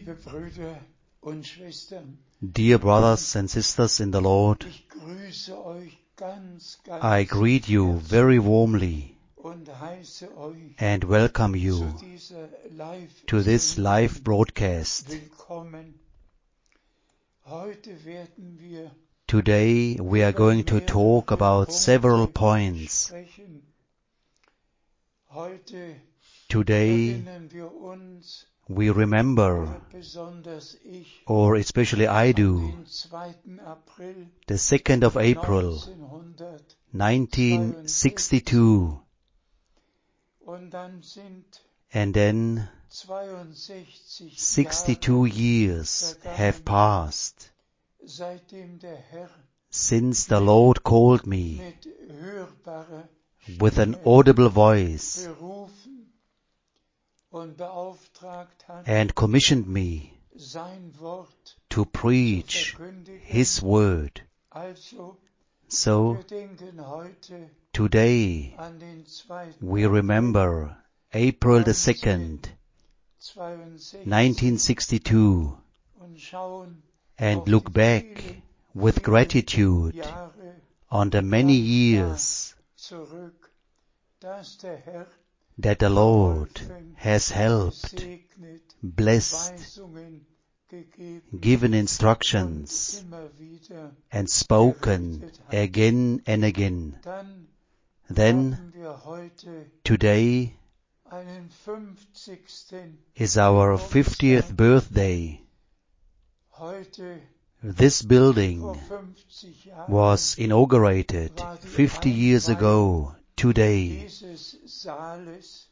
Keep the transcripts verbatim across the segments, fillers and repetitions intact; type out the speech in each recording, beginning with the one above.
Liebe Brüder und Schwestern, Dear brothers and sisters in the Lord, ich grüße euch ganz, ganz I greet you very warmly und heiße euch and welcome zu you dieser live to this live broadcast. willkommen. Heute werden wir Today we are going to talk about several points. sprechen. Heute Today erinnern wir uns, we remember, oder besonders ich, or especially I an do, den zweiten April the second of April nineteen sixty-two, und dann sind and then zweiundsechzig sixty-two Jahre years have passed seitdem der Herr since the Lord called me mit hörbarer with an Stimme audible voice berufen und beauftragt hat, and commissioned me sein Wort to zu preach verkündigen. His word. Also, So wir denken heute today an den zweiten we remember April the second, zweiundsechzig nineteen sixty-two, und schauen and auf look die back vielen, with vielen gratitude Jahre on the many years zurück, dass der Herr that the Lord geholfen, has helped, gesegnet, blessed, Weisungen gegeben given und instructions, immer wieder and spoken again and again. Dann Then haben wir heute today einen fünfzigsten is our fiftieth birthday. Heute This building vor fünfzig Jahren was inaugurated war die fifty years ago today. dieses Saales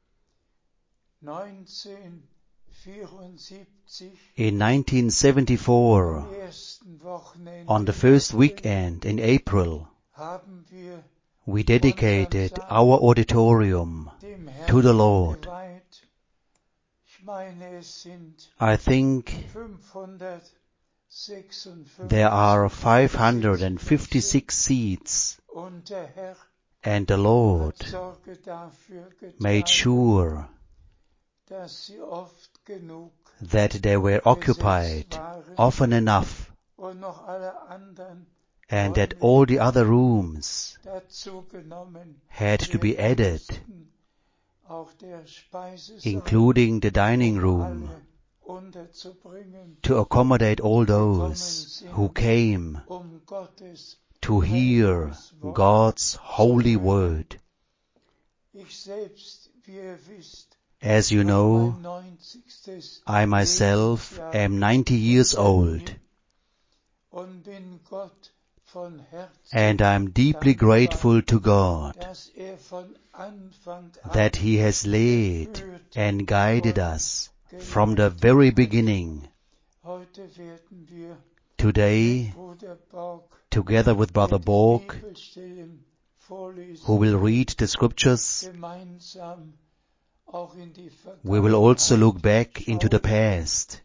neunzehnhundertvierundsiebzig In nineteen seventy-four, am ersten Wochenende on the im first April, weekend in April, haben wir we dedicated our auditorium dem to the Herrn Lord. geweiht. Ich meine, es sind I think fünfhundertsechsundfünfzig there are five hundred fifty-six seats, und der Herr and the hat Lord Sorge dafür made getragen, sure dass sie oft genug that they were occupied often enough, und noch alle anderen and that all the other rooms dazu genommen had to be werden added, mussten. Auch der Speisesaal, including the dining um room, alle unterzubringen, to accommodate all those who came um Gottes to hear God's holy word. Ich selbst, wie ihr wisst, As you know, mein neunzigstes I myself Lebensjahr am ninety years old, und bin Gott von Herzen and I'm deeply dankbar, grateful to God dass er von Anfang an that He has led geführt and guided und us from the geleitet very hat. beginning. Heute werden wir Today, mit Bruder Borg together with Brother die Borg, Bibelstellen vorlesen, who will read the scriptures, gemeinsam auch in die we will also Vergangenheit look back into the schauen. past.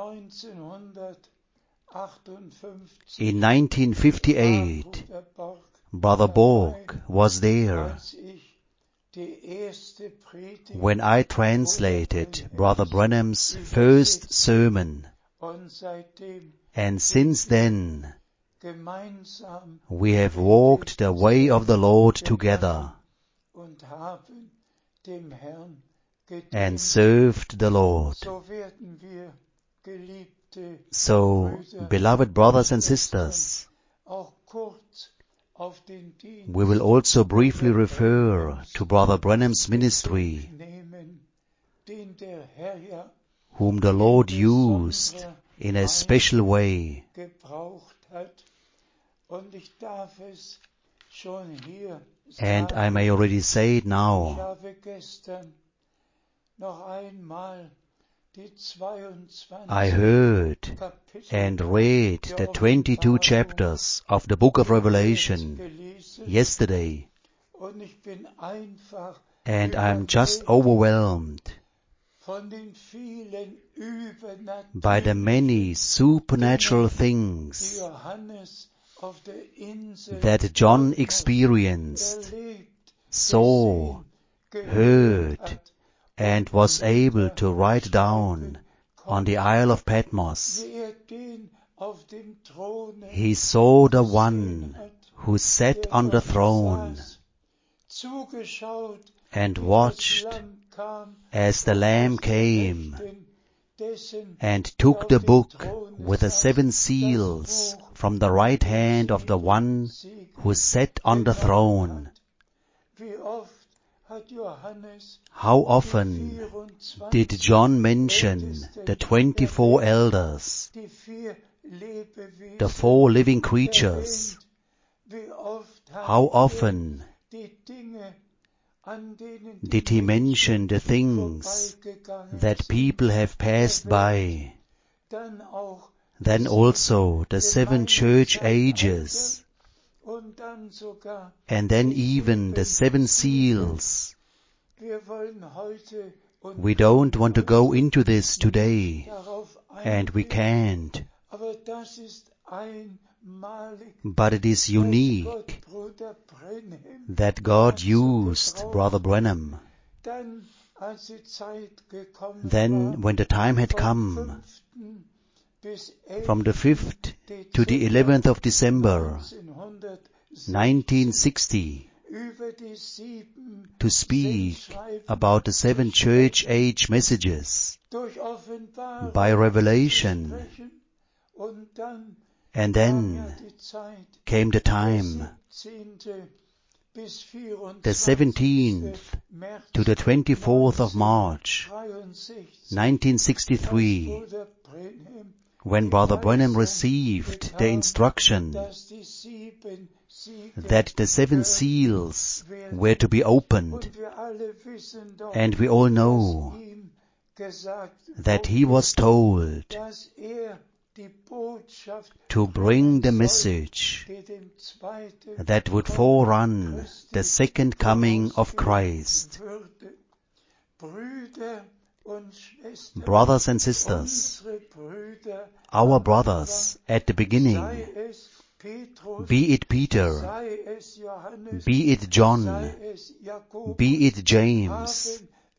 neunzehnhundertachtundfünfzig In nineteen war fifty-eight, Bruder Borg Brother Borg was there als ich die erste Predigt when I translated Brother Branham's first sermon, und seitdem and since then gemeinsam we have walked the way of the Lord together und haben dem Herrn and gedient. served the Lord. So werden wir, geliebte So, Brüder beloved brothers and Schwestern, sisters, auch kurz auf den Dienst we will also briefly refer to Brother Branham's ministry, nehmen, den der Herr ja whom the Lord used in a special way. gebraucht hat. Und ich darf es schon hier And I sagen, may already say it ich now. habe gestern noch einmal die zweiundzwanzig I heard Kapitel and read the twenty-two chapters of the book of Revelation gelesen yesterday, und ich bin einfach and I'm just überwältigt overwhelmed von den vielen by the many supernatural things Johannes auf der Insel that John Patmos experienced, erlebt, saw, gesehen, heard, gehört hat and was able to write down on the Isle of Patmos, wie er den auf dem Throne he saw the gesehen one hat, who sat der on the dort throne saß, zugeschaut, and wie watched das Lamm kam as the und Lamb aus der came Rechten dessen, and der took auf the dem book Throne with the saß, seven das seals Buch from the right hand of the one who sat on the throne. Wie oft hat Johannes How die often vierundzwanzig did John mention the twenty-four elders, die vier Lebewesen the four living creatures? erwähnt? Wie oft hat How er often die Dinge, an denen die did he mention Menschen the things vorbeigegangen that sind, people have passed by? dann auch Then die also the sieben seven church Gemeindezeitalter ages, und dann sogar and then die even the sieben seven Siegel. seals. Wir wollen heute und We don't können want to go heute into this today, darauf and we eingehen, can't. aber das ist einmalig, But it is was Gott unique Bruder Brenhem that God dazu used gebraucht Brother hat. Branham. Dann, als die Zeit gekommen Then, war, when the time had vom come, fünften bis from the fifth to the Dezember eleventh of December, neunzehnhundertsiebzig, nineteen sixty, über die sieben to speak Sendschreiben about the seven zu church sprechen, age messages durch Offenbarung by zu revelation. sprechen. Und dann And kam ja then die Zeit, came the der time, siebzehnte bis vierundzwanzigste the seventeenth März to the twenty-fourth of March, neunzehnhundertdreiundsechzig, nineteen als sixty-three, Bruder Brenhem when die Brother Branham Weisung received the bekam, instruction dass die sieben Siegel that the seven geöffnet seals werden. were to be opened. Und wir alle wissen doch, And we all dass know ihm gesagt that he wurde, was told dass er die Botschaft to bring the bringen soll, message die dem zweiten that would Kommen forerun Christi the second coming of vorausgehen Christ. würde. Brüder und Schwestern, Brothers and sisters, unsere Brüder our am brothers at the Anfang, beginning, sei es Petrus, be it Peter, sei es Johannes, be it John, sei es Jakobus, be it James,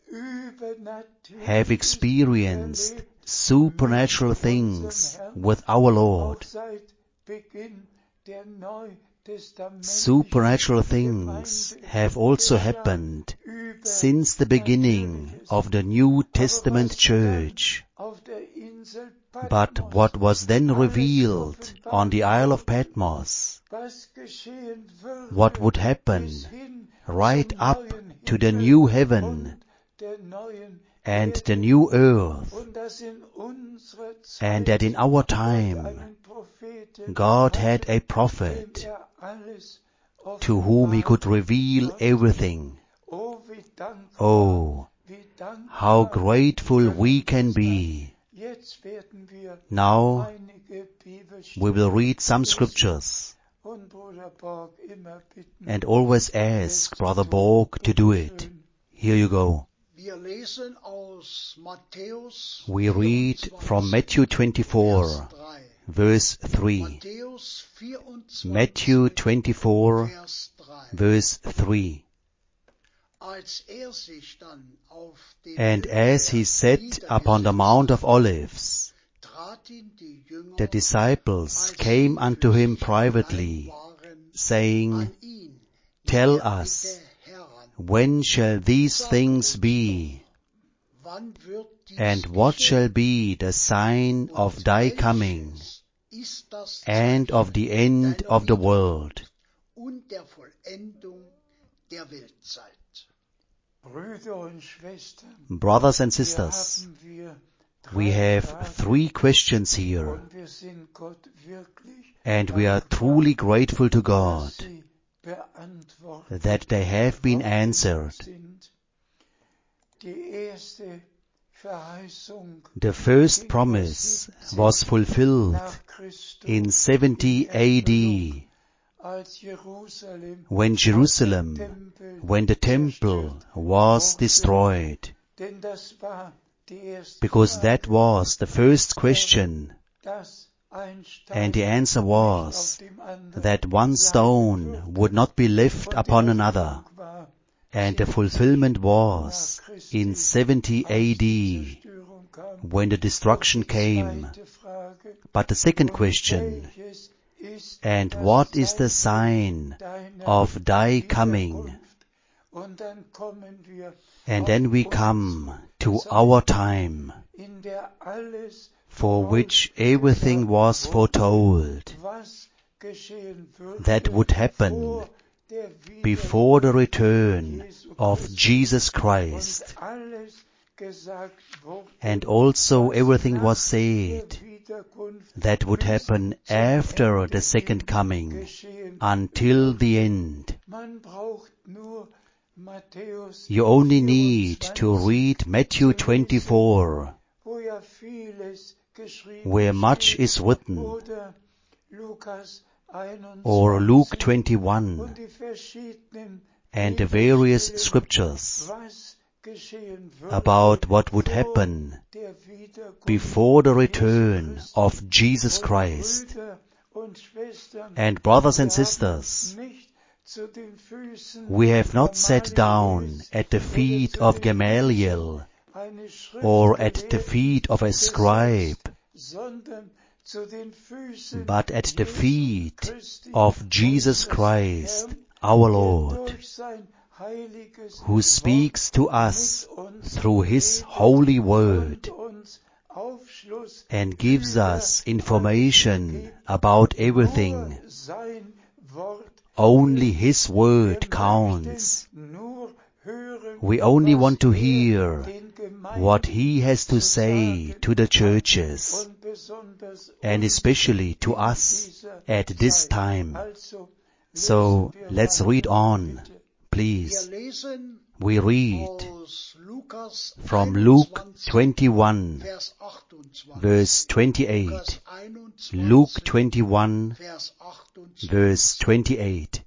haben have experienced erlebt supernatural mit things unserem Herrn, with our auch Lord. seit Beginn der neutestamentlichen Supernatural things Gemeinde have also geschah happened since the beginning Übernatürliches. of the New Aber Testament was Church. dann auf der Insel But Patmos what was then alles revealed geoffenbart on the Isle of wurde, Patmos, was geschehen würde, what would happen bis hin right zum up neuen to the Himmel new heaven und der neuen and the Erde, new earth, und dass in unserer and Zeit that in our Gott time einen Propheten God had hatte, a dem prophet er alles to whom he could offenbaren reveal konnte. everything. Oh, wie dankbar, Oh, wie dankbar how grateful können we wir can sein. be. Jetzt werden wir Now einige we will Bibelstellen read some lesen scriptures und Bruder Borg immer bitten, and always es ask zu Brother tun. Borg to do it. Bitteschön. Here you go. Wir lesen aus Matthäus We read from Matthew twenty-four, Vers drei. verse three. Matthäus vierundzwanzig, Matthew twenty-four, Vers drei. verse three. Als er sich dann auf den And Hügel as he sat upon the Mount of Olives, traten die Jünger, the disciples als came sie unto für him sich privately, allein waren, saying, an ihn mit Tell der us, Bitte heran, when shall these things be? wann wird dies And what geschehen? shall be the sign of Und thy welches coming ist das and of the end deiner of the Wiederkunft world? und der Vollendung der Weltzeit? Brüder und Schwestern, Brothers and hier sisters, haben wir we drei have Fragen three questions here, und wir sind Gott wirklich and we are dankbar, truly grateful to God dass sie beantwortet that they have been worden answered. sind. Die erste Verheißung The first ging promise siebzig was fulfilled nach Christus in seventy A D, als Jerusalem when Jerusalem, Tempel when the temple was destroyed, denn das war die erste because Frage, that was the first question, dass ein Stein and the answer nicht was auf dem anderen that one bleiben stone würde. would not be left Und die upon Erfüllung another, war and the siebzig fulfillment nach was Christi, in seventy als A die D, Zerstörung kam. when the destruction came. But the second question, and what is the sign of thy coming? And then we come to our time, for which everything was foretold, that would happen before the return of Jesus Christ. And also everything was said that would happen after the second coming, until the end. You only need to read Matthew twenty-four, where much is written, or Luke twenty-one, and the various scriptures about what would happen before the return of Jesus Christ. And brothers and sisters, we have not sat down at the feet of Gamaliel or at the feet of a scribe, but at the feet of Jesus Christ, our Lord, who speaks to us through His holy word and gives us information about everything. Only His word counts. We only want to hear what He has to say to the churches, and especially to us at this time. So let's read on, please. We read from Luke twenty-one, verse twenty-eight. Luke twenty-one, verse twenty-eight.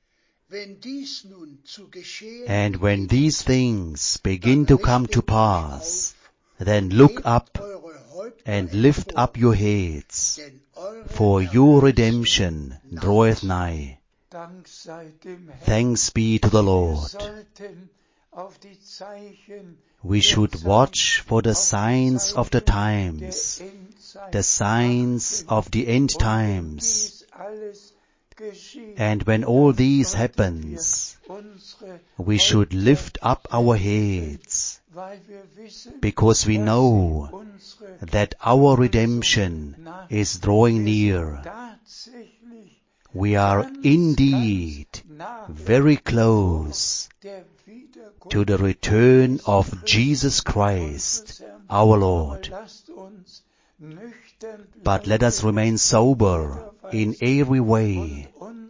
And when these things begin to come to pass, then look up and lift up your heads, for your redemption draweth nigh. Thanks be to the Lord. We should watch for the signs of the times, the signs of the end times. And when all these happens, we should lift up our heads, because we know that our redemption is drawing near. We are indeed very close to the return of Jesus Christ, our Lord. But let us remain sober in every way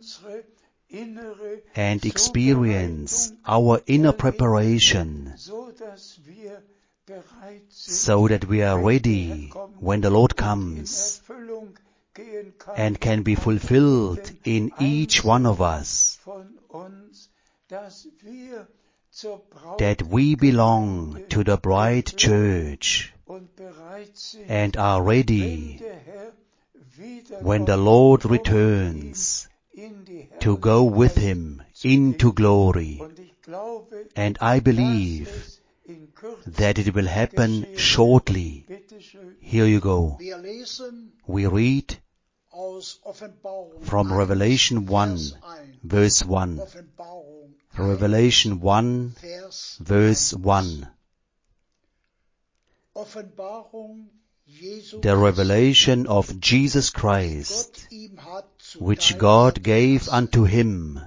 and experience our inner preparation, so that we are ready when the Lord comes and can be fulfilled in each one of us, that we belong to the bride church and are ready when the Lord returns to go with Him into glory. And I believe that it will happen shortly. Here you go. We read from Revelation one, verse one. Revelation one, verse one. The revelation of Jesus Christ, which God gave unto Him,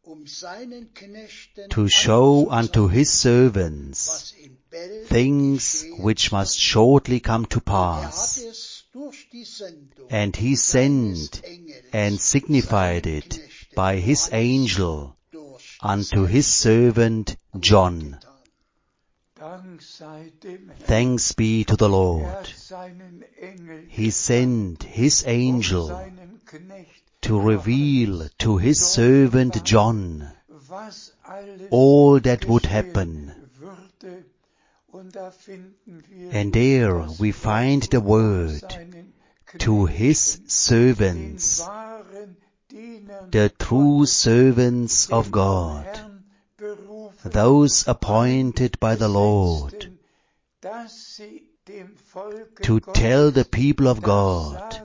to show unto His servants things which must shortly come to pass. And He sent and signified it by His angel unto His servant John. Thanks be to the Lord. He sent His angel to reveal to His servant John all that would happen. And there we find the word, to His servants, the true servants of God, those appointed by the Lord, to tell the people of God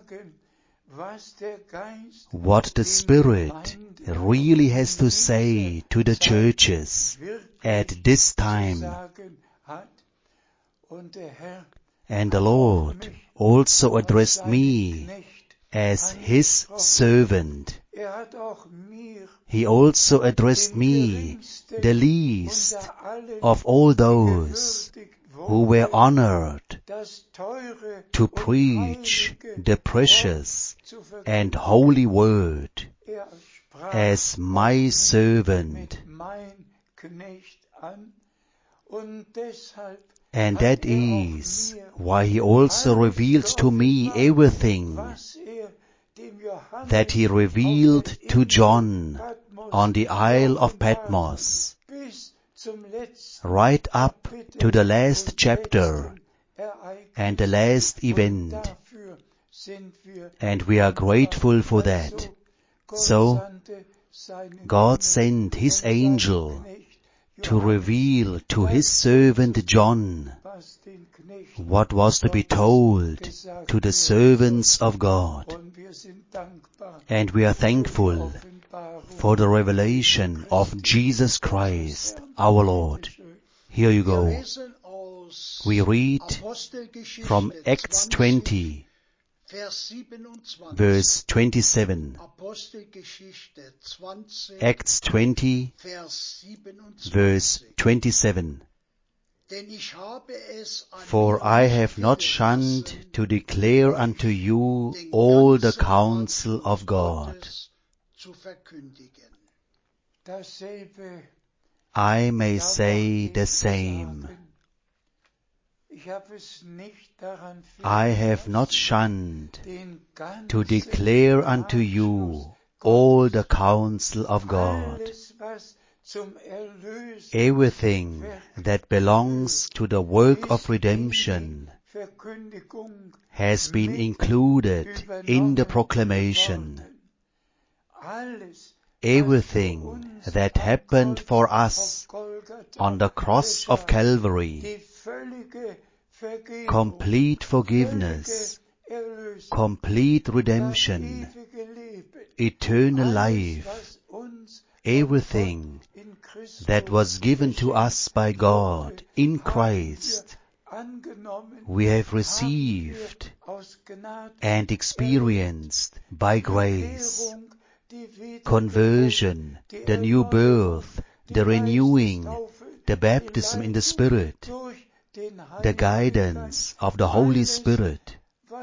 what the Spirit really has to say to the churches at this time. And the Lord also addressed me as His servant. He also addressed me, the least of all those who were honored, to preach the precious and holy word as my servant. And that is why He also revealed to me everything that He revealed to John on the Isle of Patmos, right up to the last chapter and the last event. And we are grateful for that. So, God sent His angel to reveal to His servant John what was to be told to the servants of God. And we are thankful for the revelation of Jesus Christ, our Lord. Here you go. We read from Acts twenty, verse twenty-seven. Acts twenty, verse twenty-seven. For I have not shunned to declare unto you all the counsel of God. I may say the same. I have not shunned to declare unto you all the counsel of God. Everything that belongs to the work of redemption has been included in the proclamation. Everything that happened for us on the cross of Calvary, complete forgiveness, complete redemption, eternal life, everything that was given to us by God in Christ, we have received and experienced by grace. Conversion, the new birth, the renewing, the baptism in the Spirit, the guidance of the Holy Spirit,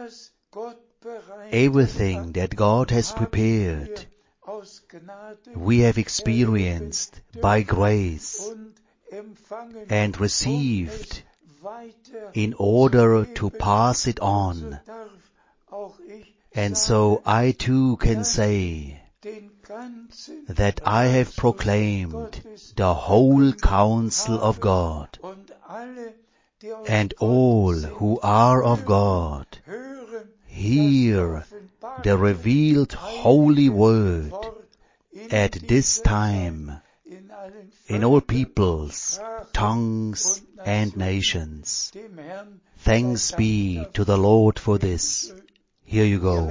everything that God has prepared, we have experienced by grace and received in order to pass it on. And so I too can say that I have proclaimed the whole counsel of God, and all who are of God hear the revealed holy word at this time in all peoples, tongues, and nations. Thanks be to the Lord for this. Here you go.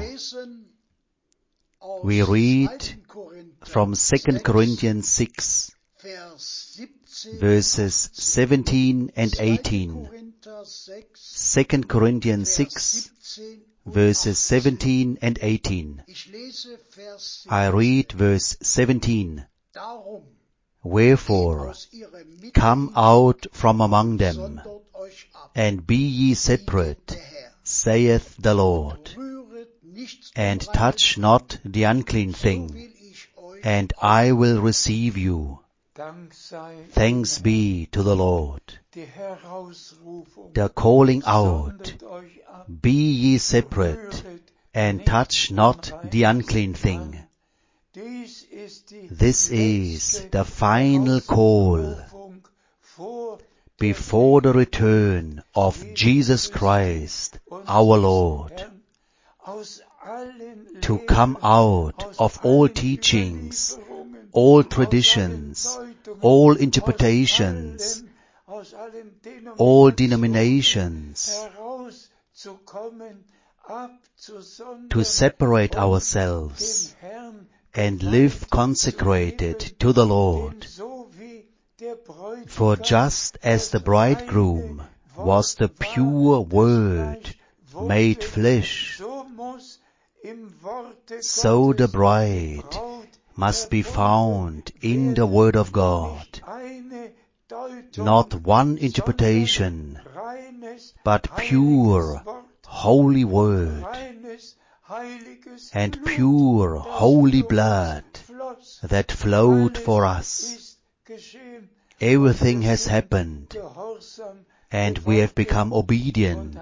We read from Second Corinthians six, verses seventeen and eighteen. Second Corinthians six, verses seventeen and eighteen. I read verse seventeen. Wherefore, come out from among them, and be ye separate, saith the Lord, and touch not the unclean thing, and I will receive you. Thanks be to the Lord. The calling out, be ye separate, and touch not the unclean thing. This is the final call before the return of Jesus Christ, our Lord, to come out of all teachings, all traditions, all interpretations, all denominations, to separate ourselves and live consecrated to the Lord. For just as the bridegroom was the pure Word made flesh, so the bride must be found in the Word of God. Not one interpretation, but pure, holy Word, and pure, holy blood that flowed for us. Everything has happened, and we have become obedient,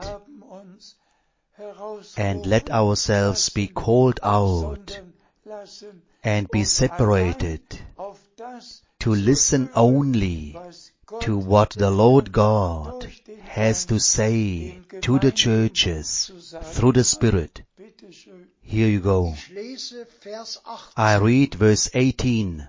and let ourselves be called out and be separated to listen only to what the Lord God has to say to the churches through the Spirit. Here you go. I read verse eighteen.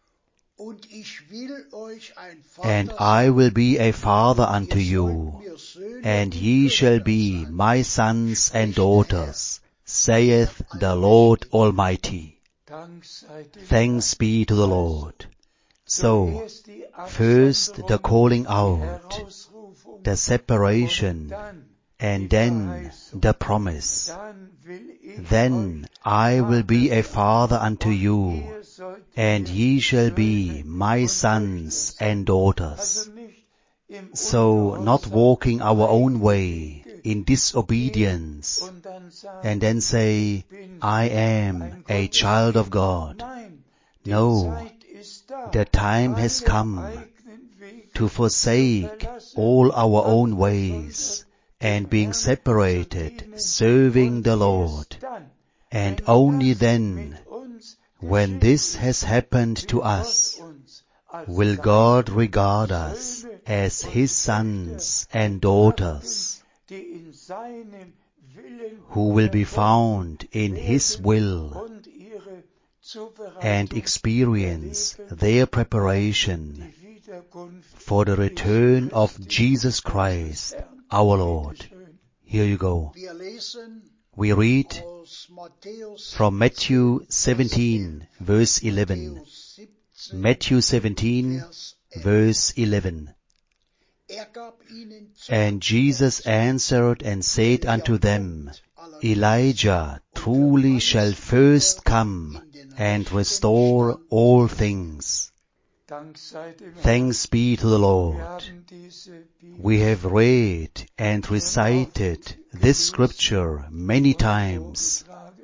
And I will be a father unto you, and ye shall be my sons and daughters, saith the Lord Almighty. Thanks be to the Lord. So, first the calling out, the separation, and then the promise. Then I will be a father unto you, and ye shall be my sons and daughters. So, not walking our own way in disobedience, and then say, I am a child of God. No, the time has come to forsake all our own ways and being separated, serving the Lord. And only then, when this has happened to us, will God regard us as His sons and daughters, who will be found in His will and experience their preparation for the return of Jesus Christ, our Lord. Here you go. We read from Matthew seventeen, verse eleven. Matthew seventeen, verse eleven. And Jesus answered and said unto them, Elijah truly shall first come and restore all things. Thanks be to the Lord. We have read and recited this scripture many times.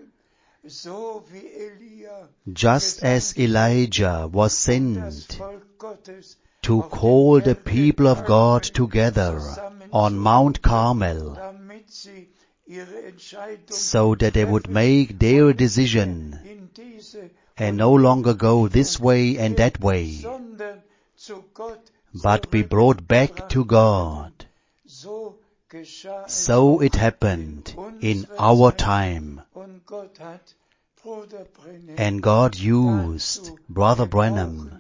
Just as Elijah was sent to call the people of God together on Mount Carmel, so that they would make their decision and no longer go this way and that way, but be brought back to God. So it happened in our time. And God used Brother Branham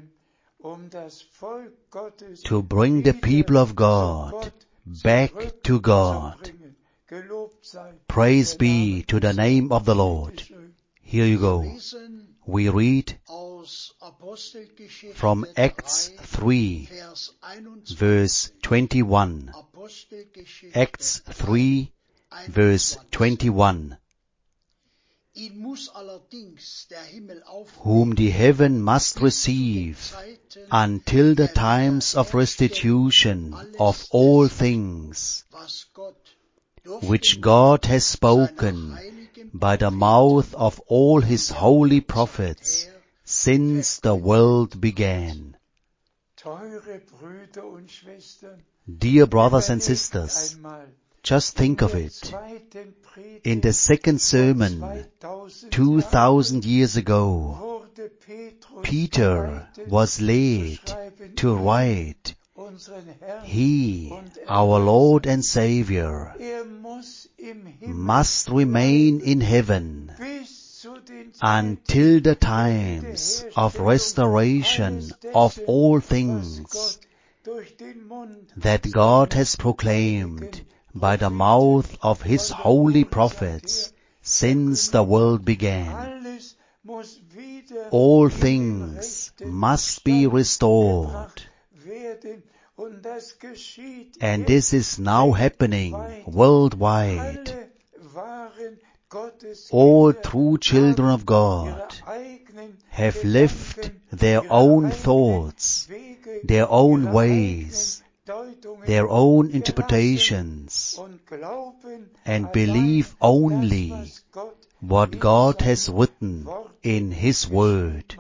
to bring the people of God back to God. Praise be to the name of the Lord. Here you go. We read from Acts three, verse twenty-one. Acts three, verse twenty-one. Whom the heaven must receive until the times of restitution of all things, which God has spoken by the mouth of all His holy prophets since the world began. Dear brothers and sisters, just think of it. In the second sermon, two thousand years ago, Peter was led to write, He, our Lord and Savior, must remain in heaven until the times of restoration of all things that God has proclaimed by the mouth of his holy prophets since the world began. All things must be restored. And this is now happening worldwide. All true children of God have left their own thoughts, their own ways, their own interpretations, and believe only what God has written in His Word.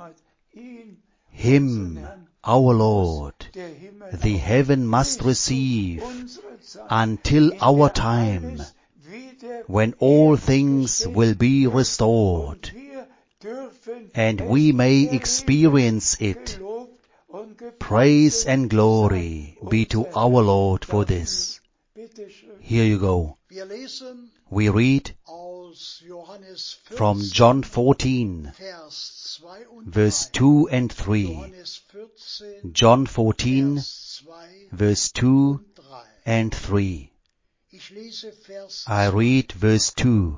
Him, our Lord, the heaven must receive until our time, when all things will be restored, and we may experience it. Praise and glory be to our Lord for this. Here you go. We read from John fourteen, verse two and three. John fourteen, verse two and three. I read verse two.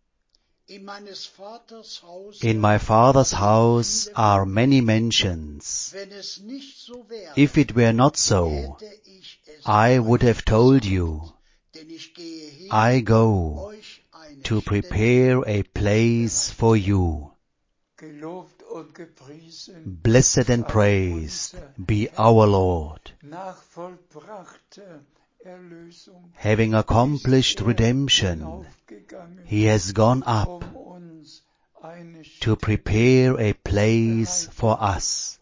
In my Father's house are many mansions. If it were not so, I would have told you, I go to prepare a place for you. Blessed and praised be our Lord. Having accomplished redemption, He has gone up to prepare a place for us.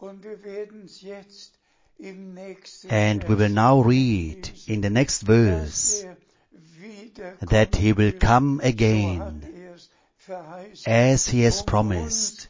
And we will now read in the next verse that He will come again, as He has promised,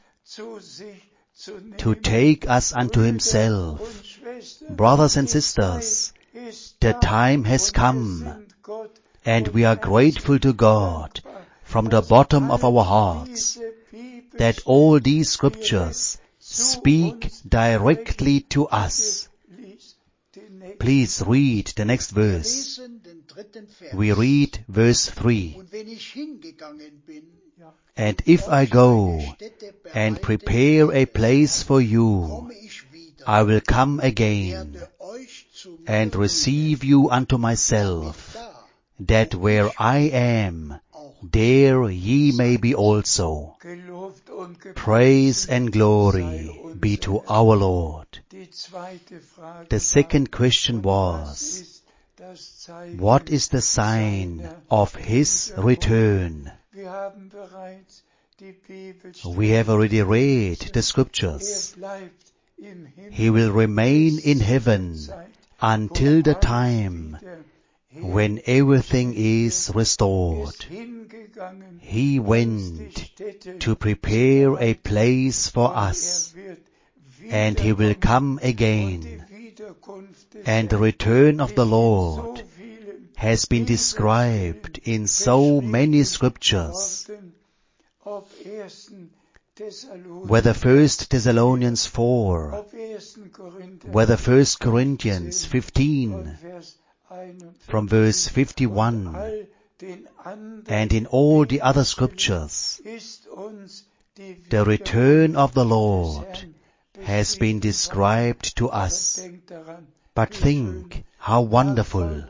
to take us unto Himself. Brothers and sisters, the time has come, and we are grateful to God from the bottom of our hearts that all these scriptures speak directly to us. Please read the next verse. We read verse three. And if I go and prepare a place for you, I will come again and receive you unto myself, that where I am, there ye may be also. Praise and glory be to our Lord. The second question was, what is the sign of His return? We have already read the scriptures. He will remain in heaven until the time when everything is restored. He went to prepare a place for us, and He will come again. And the return of the Lord has been described in so many scriptures. Whether First Thessalonians four, whether First Corinthians fifteen, from verse fifty-one, and in all the other scriptures, the return of the Lord has been described to us. But think how wonderful!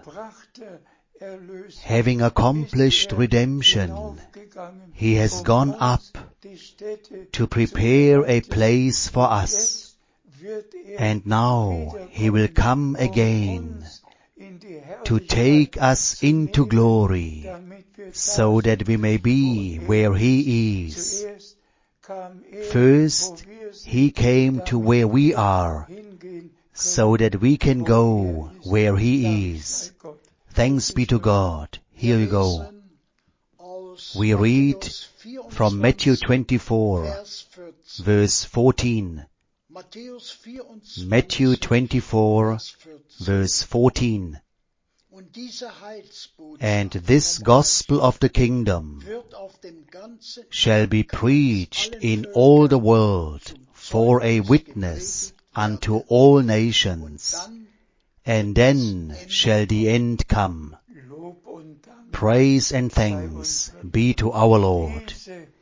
Having accomplished redemption, He has gone up to prepare a place for us. And now He will come again to take us into glory, so that we may be where He is. First, He came to where we are, so that we can go where He is. Thanks be to God. Here we go. We read from Matthew twenty-four, verse fourteen. Matthew twenty-four, verse fourteen. And this gospel of the kingdom shall be preached in all the world for a witness unto all nations, and then shall the end come. Praise and thanks be to our Lord.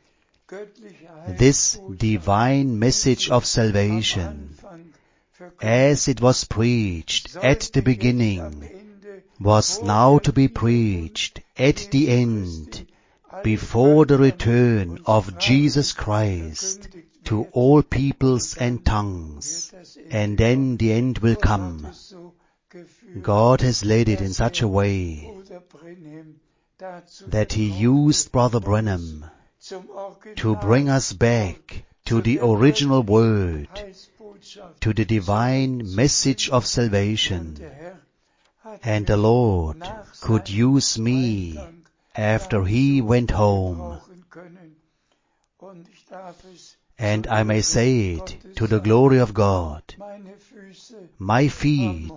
This divine message of salvation, as it was preached at the beginning, was now to be preached at the end, before the return of Jesus Christ to all peoples and tongues, and then the end will come. God has led it in such a way that He used Brother Branham to bring us back to the original word, to the divine message of salvation. And the Lord could use me after He went home. And I may say it to the glory of God. My feet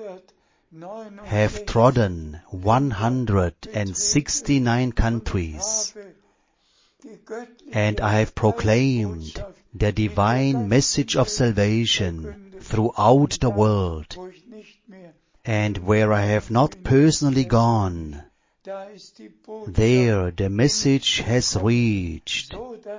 have trodden one hundred sixty-nine countries, and I have proclaimed the divine message of salvation throughout the world. And where I have not personally gone, there the message has reached,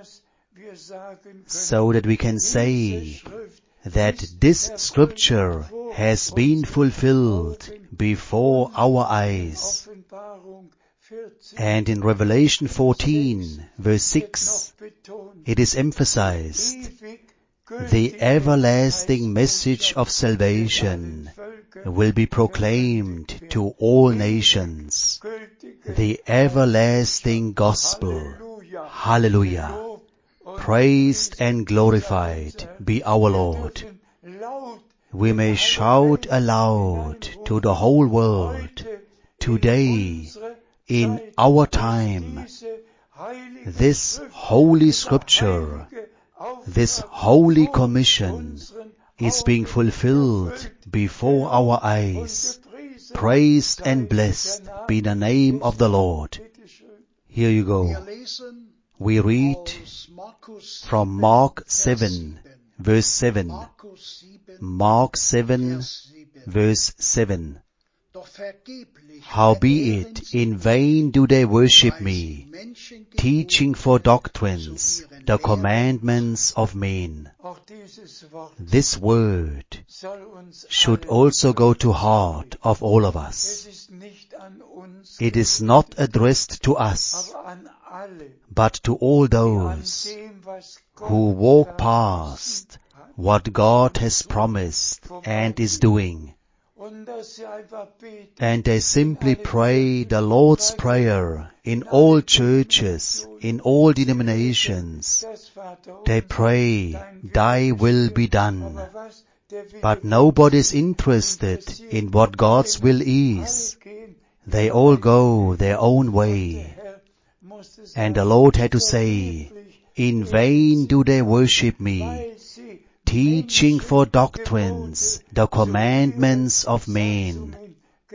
so that we can say that this scripture has been fulfilled before our eyes. And in Revelation fourteen, verse six, it is emphasized, the everlasting message of salvation will be proclaimed to all nations. The everlasting gospel. Hallelujah. Praised and glorified be our Lord. We may shout aloud to the whole world, today, in our time, this holy scripture, this holy commission is being fulfilled before our eyes. Praised and blessed be the name of the Lord. Here you go. We read from Mark seven, verse seven. Mark seven, verse seven. Howbeit in vain do they worship me, teaching for doctrines the commandments of men. This word should also go to heart of all of us. It is not addressed to us, but to all those who walk past what God has promised and is doing. And they simply pray the Lord's Prayer in all churches, in all denominations. They pray, Thy will be done. But nobody is interested in what God's will is. They all go their own way. And the Lord had to say, in vain do they worship me, teaching for doctrines the commandments of men.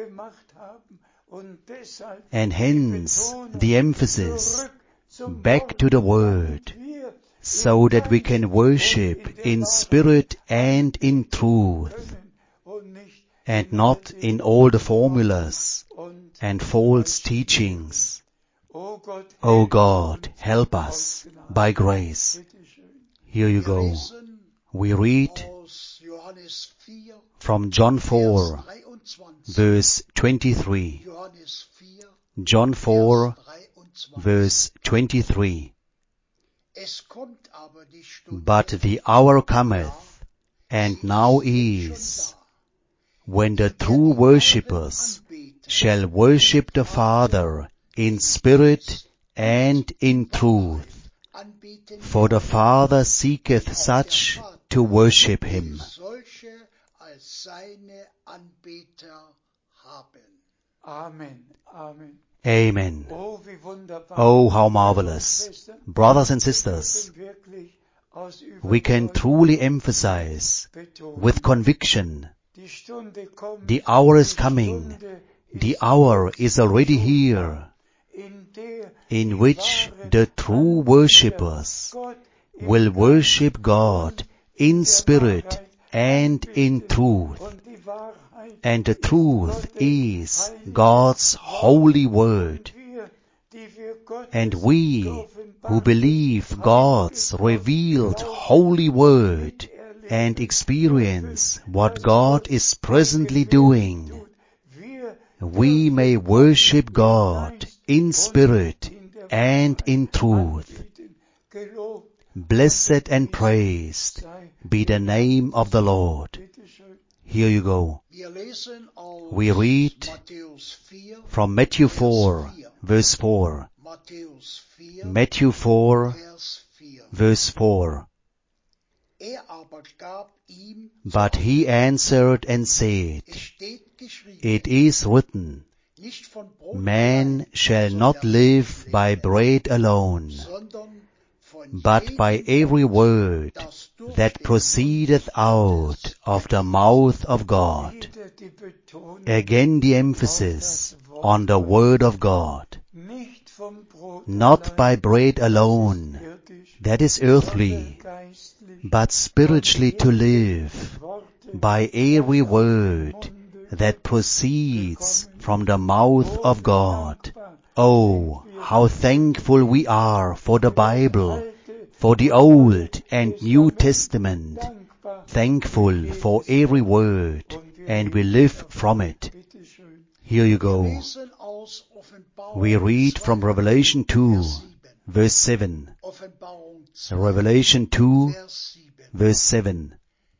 And hence the emphasis back to the Word, so that we can worship in spirit and in truth, and not in all the formulas and false teachings. O God, help us by grace. Here you go. We read from John four, verse twenty-three. John four, verse twenty-three. But the hour cometh, and now is, when the true worshippers shall worship the Father in spirit and in truth. For the Father seeketh such to worship Him. Amen. Amen. Amen. Oh, how marvelous. Brothers and sisters, we can truly emphasize with conviction, the hour is coming, the hour is already here, in which the true worshippers will worship God in spirit and in truth. and the truth is God's holy word. And we who believe God's revealed holy word and experience what God is presently doing, we may worship God in spirit and in truth. Blessed and praised be the name of the Lord. Here you go. We read from Matthew four, verse four. Matthew four, verse four. But he answered and said, It is written, Man shall not live by bread alone, but by every word that proceedeth out of the mouth of God. Again the emphasis on the word of God. Not by bread alone, that is earthly, but spiritually to live by every word that proceeds from the mouth of God. Oh, how thankful we are for the Bible, for the Old and New Testament. Thankful for every word, and we live from it. Here you go. We read from Revelation two, verse seven. Revelation two, verse seven.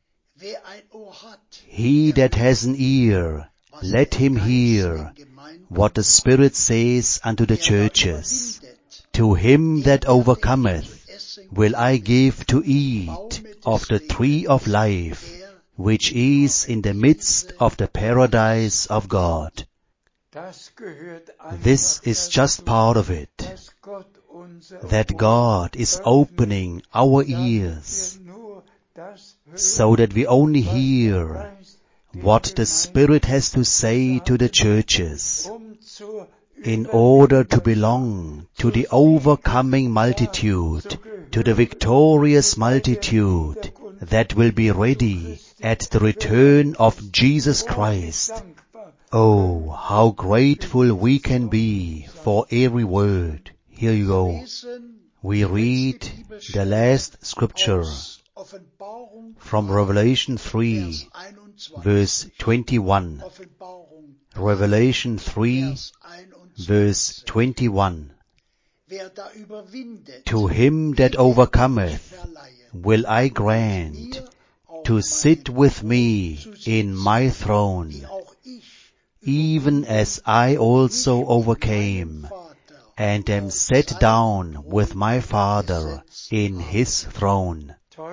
He that has an ear, let him hear what the Spirit says unto the churches. To him that overcometh will I give to eat of the tree of life, which is in the midst of the paradise of God. This is just part of it, that God is opening our ears so that we only hear what the Spirit has to say to the churches, in order to belong to the overcoming multitude, to the victorious multitude that will be ready at the return of Jesus Christ. Oh, how grateful we can be for every word. Here you go. We read the last scripture from Revelation three, verse twenty-one. Revelation three, verse twenty-one. To him that overcometh will I grant to sit with me in my throne, even as I also overcame, and am set down with my Father in his throne.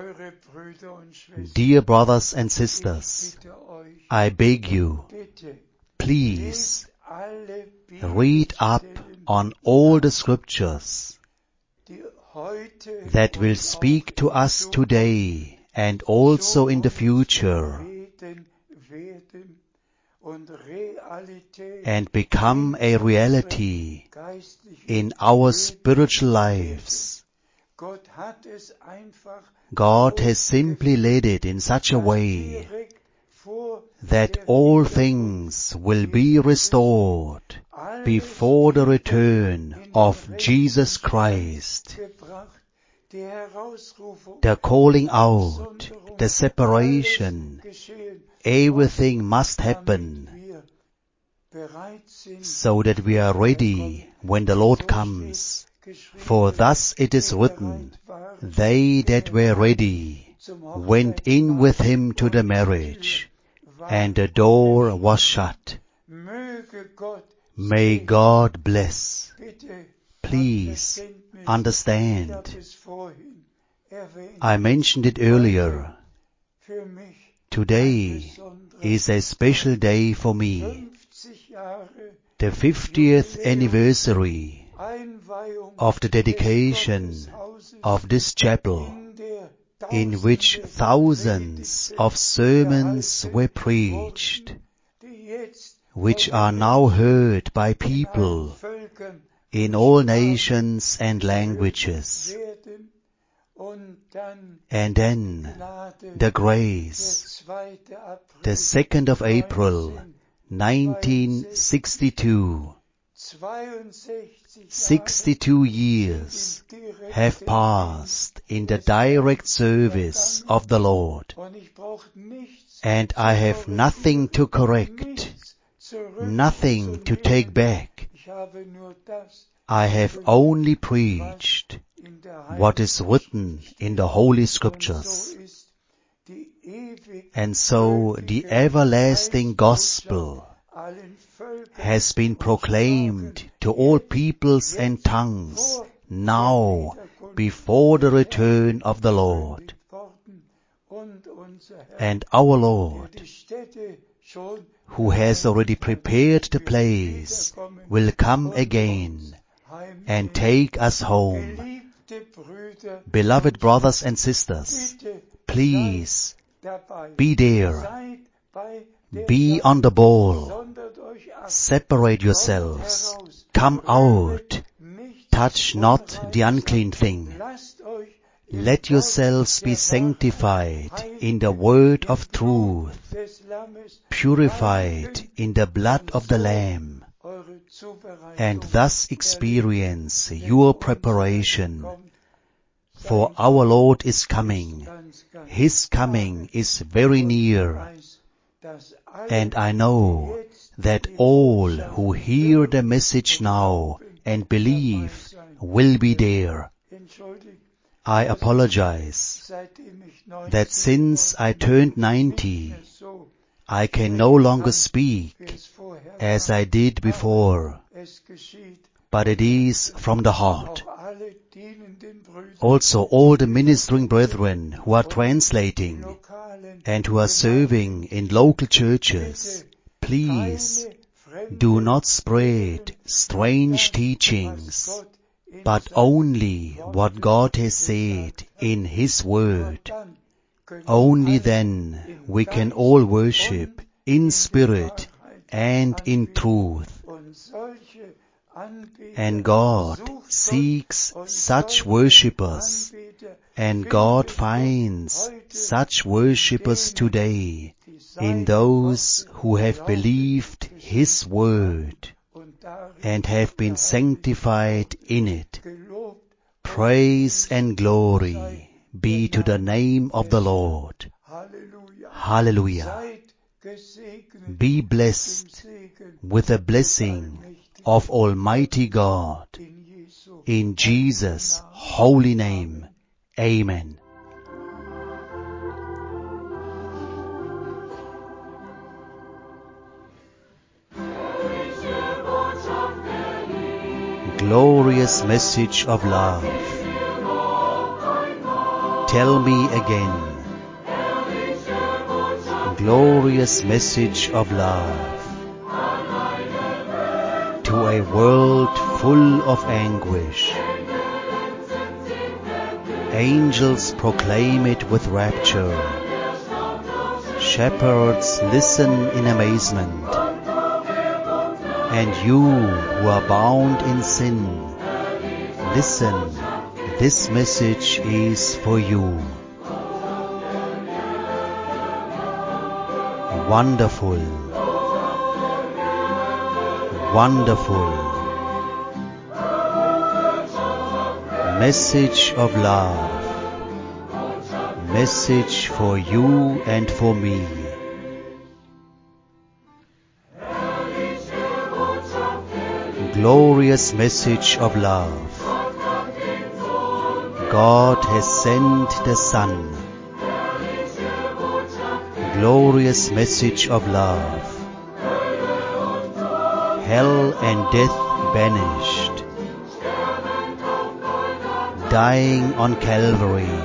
Dear brothers and sisters, I beg you, please read up on all the scriptures that will speak to us today and also in the future, and become a reality in our spiritual lives. God has simply led it in such a way that all things will be restored before the return of Jesus Christ. The calling out, the separation, everything must happen so that we are ready when the Lord comes. For thus it is written, they that were ready went in with him to the marriage, and the door was shut. May God bless. Please understand. I mentioned it earlier. Today is a special day for me. The fiftieth anniversary of the dedication of this chapel, in which thousands of sermons were preached, which are now heard by people in all nations and languages. And then the grace the second of April, nineteen sixty-two. Sixty-two years have passed in the direct service of the Lord, and I have nothing to correct, nothing to take back. I have only preached what is written in the Holy Scriptures. And so the everlasting gospel has been proclaimed to all peoples and tongues now before the return of the Lord. And our Lord, who has already prepared the place, will come again and take us home. Beloved brothers and sisters, please be there. Be on the ball. Separate yourselves. Come out. Touch not the unclean thing. Let yourselves be sanctified in the word of truth, purified in the blood of the Lamb, and thus experience your preparation. For our Lord is coming. His coming is very near. And I know that all who hear the message now and believe will be there. I apologize that since I turned ninety, I can no longer speak as I did before, but it is from the heart. Also, all the ministering brethren who are translating and who are serving in local churches, please do not spread strange teachings, but only what God has said in His Word. Only then we can all worship in spirit and in truth. And God seeks such worshippers, and God finds such worshippers today in those who have believed His Word and have been sanctified in it. Praise and glory be to the name of the Lord. Hallelujah. Be blessed with the blessing of Almighty God. In Jesus' holy name. Amen. Glorious message of love. Tell me again. Glorious message of love. To a world full of anguish. Angels proclaim it with rapture. Shepherds listen in amazement. And you who are bound in sin, listen, this message is for you. Wonderful, wonderful message of love, message for you and for me. Glorious message of love. God has sent the Son. Glorious message of love. Hell and death banished. Dying on Calvary.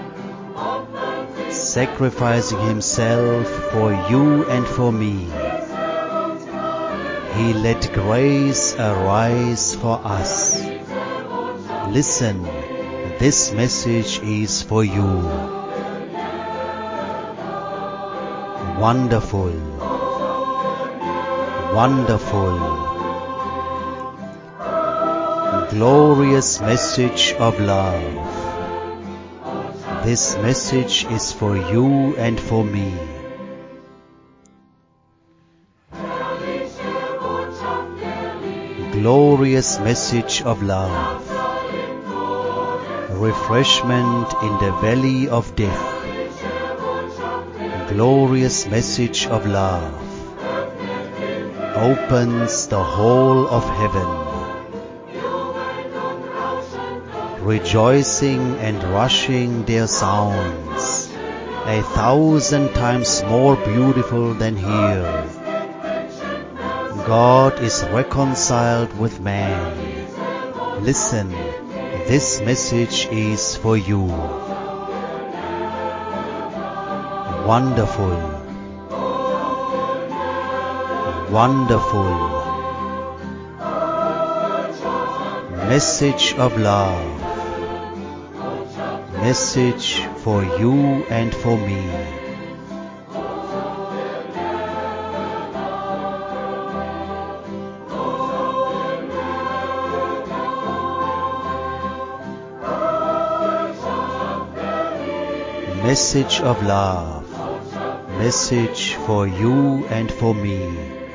Sacrificing Himself for you and for me. He let grace arise for us. Listen, this message is for you. Wonderful, wonderful, glorious message of love. This message is for you and for me. glorious message of love. Refreshment in the valley of death. Glorious message of love opens the hall of heaven. Rejoicing and rushing their sounds, a thousand times more beautiful than here. God is reconciled with man. Listen, this message is for you. Wonderful, wonderful message of love. Message for you and for me. Message of love. Message for you and for me.